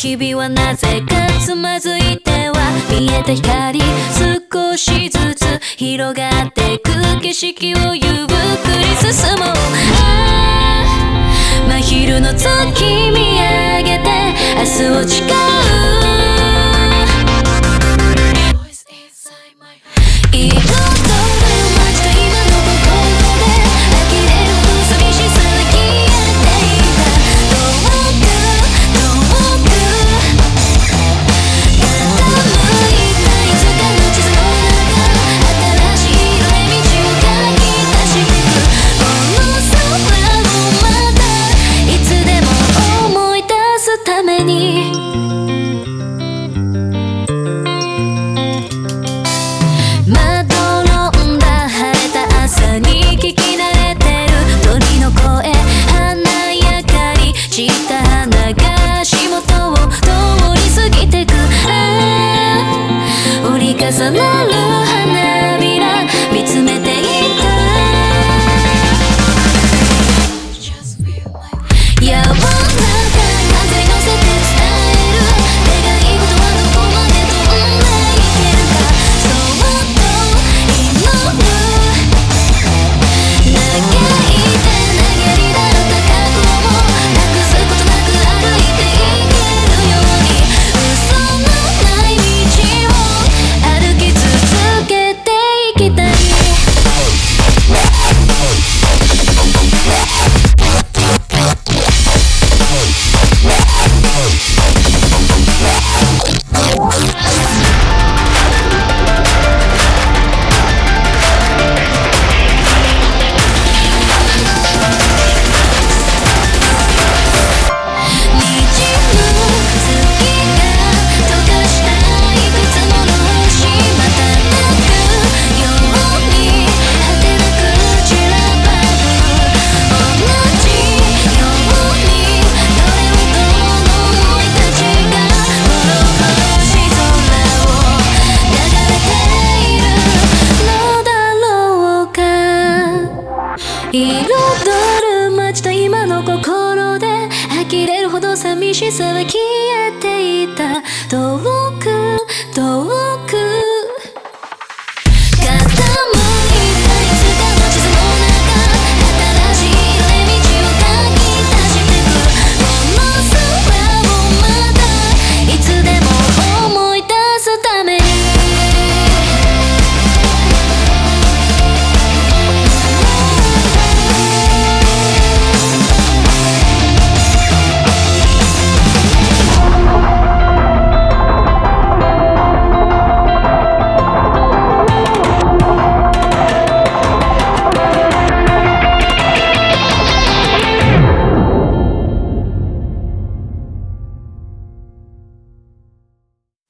日々はなぜかつまずいては見えた光、少しずつ広がってく景色をゆっくり進もう。真昼の月見上げて明日を誓う。彩る街と今の心で呆れるほど寂しさは消えていた。遠く遠く傾いたいつかの地図の中、新しい色で道を描き出していく。この空をまたいつでも思い出すために、まどろんだ晴れた朝に聞き慣れてる鳥の声、華やかに散った花が足元を通り過ぎてく。折り重なる花びら見つめていた。柔らかな風に乗せて伝える願い事はどこまで飛んでいけるか。そっと祈る、嘆いて投げりだった過去もなくすことなく歩いていけるように、嘘のない道を歩き続けていきたい。彩る街と今の心で呆れるほど寂しさは消えていた。遠く遠く